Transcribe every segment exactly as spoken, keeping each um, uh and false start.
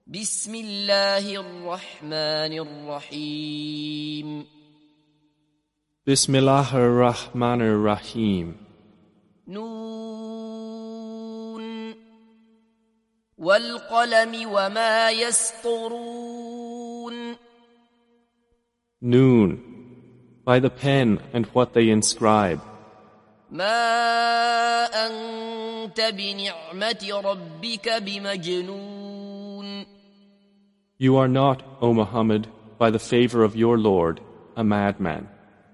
بسم الله الرحمن الرحيم Bismillahir Rahmanir Rahim. نون والقلم وما يسطرون. Noon, by the pen and what they inscribe. ما أنت بنعمة ربك بمجنون. You are not, O Muhammad, by the favor of your Lord, a madman.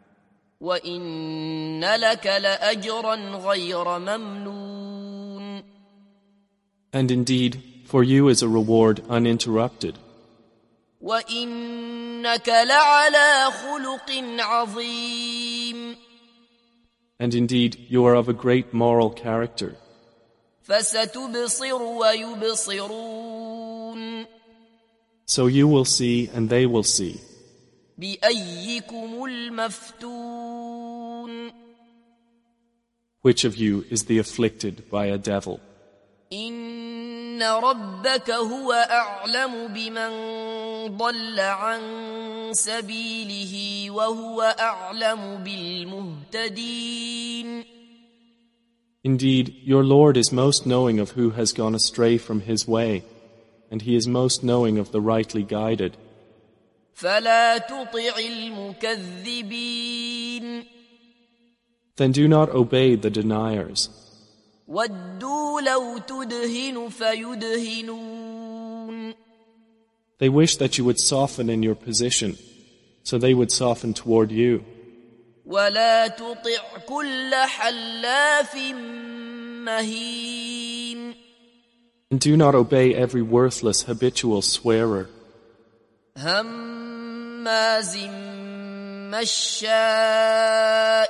وإن لك لأجرا غير ممنون. And indeed, for you is a reward uninterrupted. وإنك لعلى خلق عظيم. And indeed, you are of a great moral character. فستبصر ويبصرون. So you will see and they will see. بأيكم المفتون. Which of you is the afflicted by a devil? إن ربك هو أعلم بمن ضل عن سبيله وهو أعلم بالمهتدين. Indeed, your Lord is most knowing of who has gone astray from his way, and he is most knowing of the rightly guided. فلا تطع المكذبين. Then do not obey the deniers. ودوا لو تدهن فيدهنون. They wish that you would soften in your position, so they would soften toward you. ولا تطع كل حلاف مهين. And do not obey every worthless habitual swearer. هماز مشاء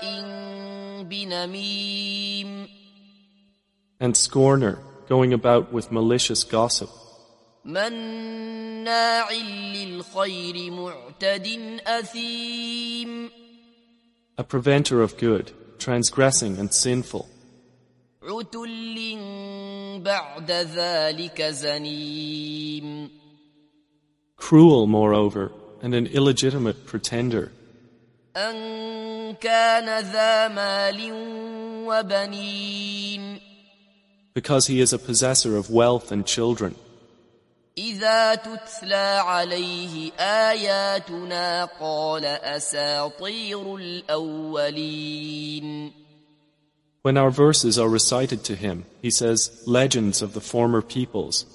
بنميم. And scorner, going about with malicious gossip. مناع للخير معتد أثيم. A preventer of good, transgressing and sinful. عتل بعد ذلك زنيم. Cruel, moreover, and an illegitimate pretender. أن كان ذا مال وبنين. Because he is a possessor of wealth and children. إذا تتلى عليه آياتنا قال أساطير الأولين. When our verses are recited to him, he says, legends of the former peoples.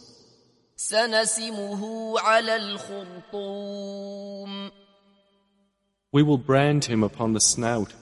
سنسمه على الخرطوم. We will brand him upon the snout.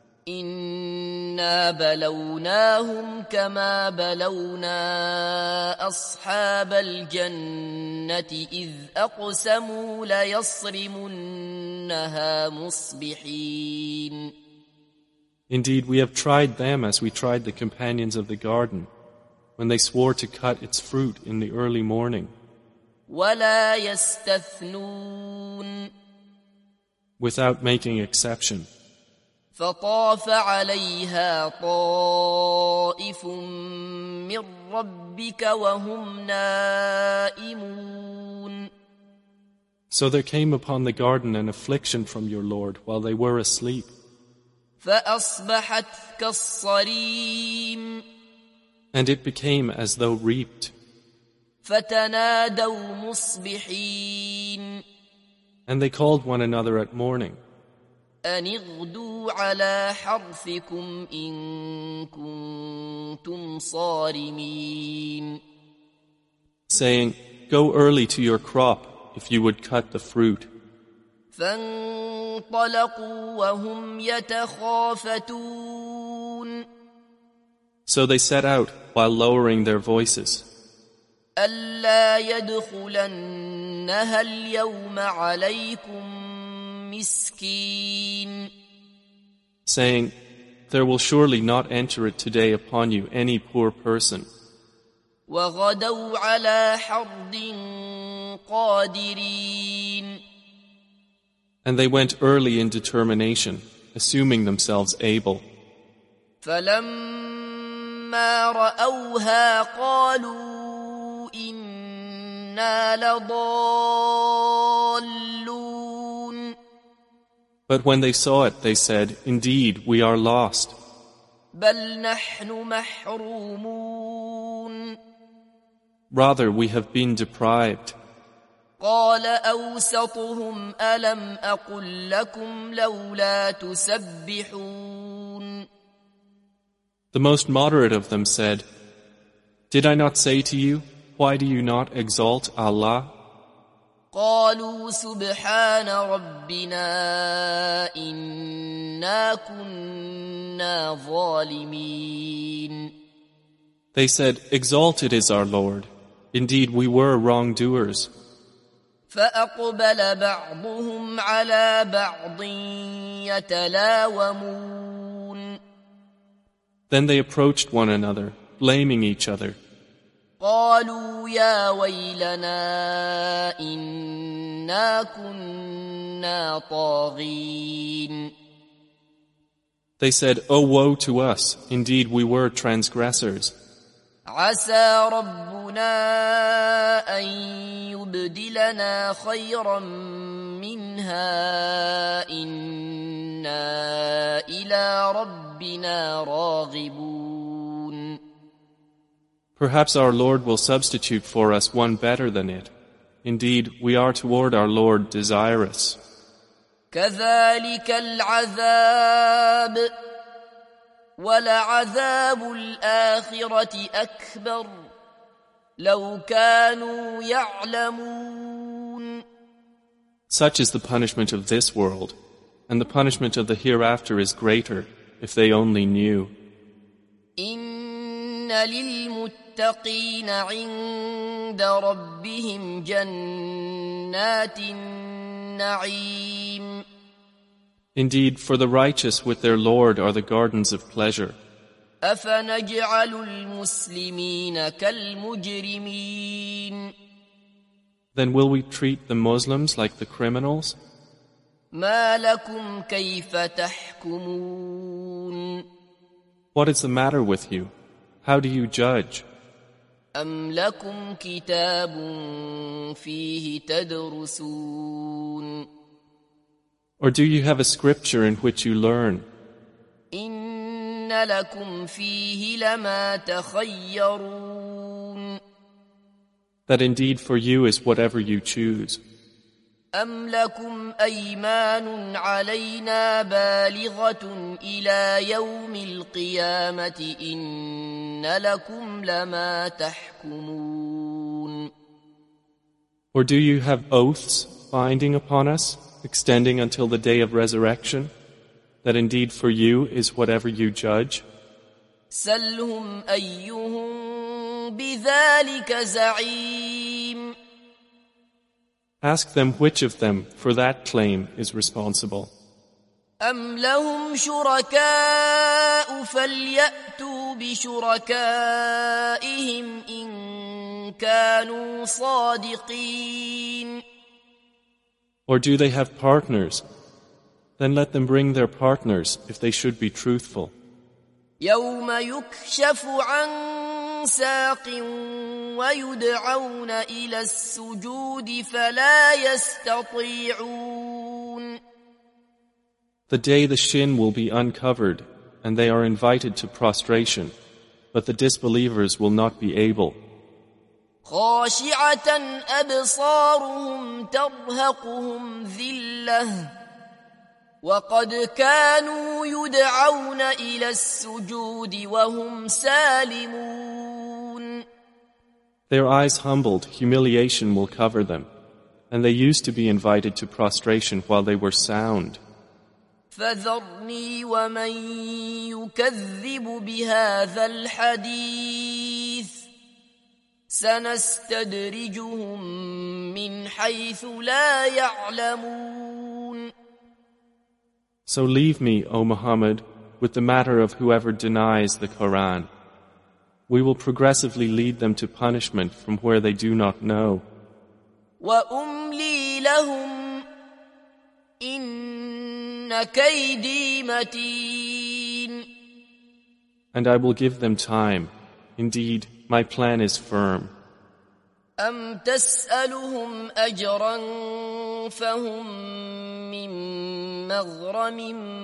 إنا بلوناهم كما بلونا أصحاب الجنة إذ أقسموا ليصرمنها مصبحين. Indeed, we have tried them as we tried the companions of the garden, when they swore to cut its fruit in the early morning. ولا يستثنون. Without making exception. فطاف عليها طائف من ربك وهم نائمون. So there came upon the garden an affliction from your Lord while they were asleep. فأصبحت كالصريم. And it became as though reaped. فتنادوا مصبحين. And they called one another at morning. أن اغدوا على حرثكم إن كنتم صارمين. Saying, go early to your crop if you would cut the fruit. فانطلقوا وهم يتخافتون. So they set out while lowering their voices. ألا يدخلنها اليوم عليكم مسكين. Saying, there will surely not enter it today upon you any poor person. وغدوا على حرد قادرين. And they went early in determination, assuming themselves able. فلما رأوها قالوا إن إنا لضالون. But when they saw it, they said, Indeed, we are lost. بل نحن محرومون. Rather, we have been deprived. قال أوسطهم ألم أقل لكم لولا تسبحون. The most moderate of them said, Did I not say to you, why do you not exalt Allah? قالوا سبحان ربنا إنا كنا ظالمين. They said, Exalted is our Lord. Indeed, we were wrongdoers. فأقبل بعضهم على بعض يتلاومون. Then they approached one another, blaming each other. قالوا يا ويلنا إنا كنا طاغين. They said, Oh, woe to us! Indeed, we were transgressors. عسى ربنا أن يبدلنا خيرا منها إنا إلى ربنا راغبون. Perhaps our Lord will substitute for us one better than it. Indeed, we are toward our Lord desirous. كذلك العذاب ولعذاب الآخرة أكبر لو كانوا يعلمون. Such is the punishment of this world, and the punishment of the hereafter is greater if they only knew. إن للمتقين عند ربهم جنات النعيم. Indeed, for the righteous with their Lord are the gardens of pleasure. أفنجعل المسلمين كالمجرمين. Then will we treat the Muslims like the criminals? ما لكم كيف تحكمون. What is the matter with you? How do you judge? أم لكم كتاب فيه تدرسون. Or do you have a scripture in which you learn? إن لكم فيه لما تخيرون. That indeed for you is whatever you choose. أم لكم أيمان علينا بالغة إلى يوم القيامة إن لكم لما تحكمون. Or do you have oaths binding upon us, extending until the day of resurrection, that indeed for you is whatever you judge? سلهم أيهم بذلك زعيم. Ask them which of them for that claim is responsible. أم لهم شركاء فليأتوا بشركائهم إن كانوا صادقين. Or do they have partners? Then let them bring their partners if they should be truthful. يوم يكشف عن ساق ويدعون إلى السجود فلا يستطيعون. The day the shin will be uncovered and they are invited to prostration, but the disbelievers will not be able. خاشعة أبصارهم ترهقهم ذلة وقد كانوا يدعون إلى السجود وهم سالمون. Their eyes humbled, humiliation will cover them, and they used to be invited to prostration while they were sound. فذرني ومن يكذب بهذا الحديث سنستدرجهم من حيث لا يعلمون. So leave me, O Muhammad, with the matter of whoever denies the Quran. We will progressively lead them to punishment from where they do not know. وأملي لهم إن كيدي متين. And I will give them time. Indeed, my plan is firm. أم تسألهم أجرا فهم من مغرم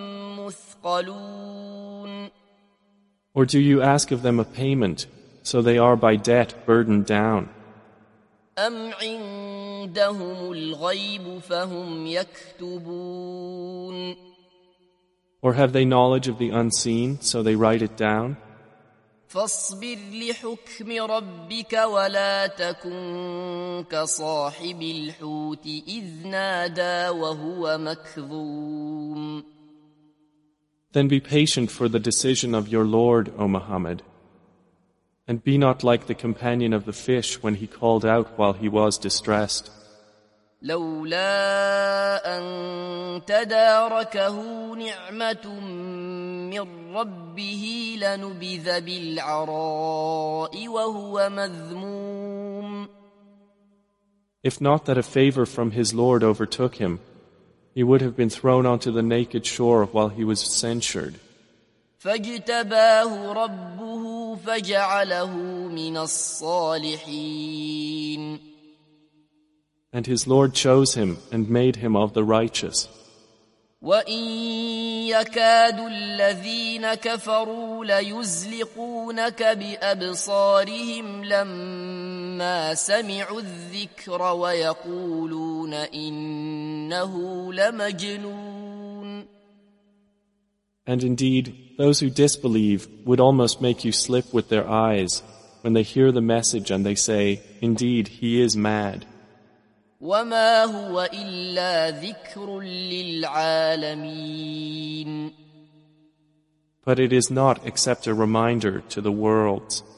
مثقلون Or do you ask of them a payment, so they are by debt burdened down? أم عندهم الغيب فهم يكتبون Or have they knowledge of the unseen, so they write it down? فاصبر لحكم ربك ولا تكن كصاحب الحوت إذ نادى وهو مكظوم Then be patient for the decision of your Lord, O Muhammad, and be not like the companion of the fish when he called out while he was distressed. لولا أن تداركه نعمة من ربه لنبذ بالعراء وهو مذموم If not that a favor from his Lord overtook him, he would have been thrown onto the naked shore while he was censured. فاجتباه ربه فجعله من الصالحين And his Lord chose him and made him of the righteous. وَإِن يَكَادُ الَّذِينَ كَفَرُوا لَيُزْلِقُونَكَ بِأَبْصَارِهِمْ لَمَّا سَمِعُوا الذِّكْرَ وَيَقُولُونَ إِنَّهُ لَمَجْنُونٌ And indeed, those who disbelieve would almost make you slip with their eyes when they hear the message and they say, "Indeed, he is mad." وَمَا هُوَ إِلَّا ذِكْرٌ لِلْعَالَمِينَ But it is not except a reminder to the worlds.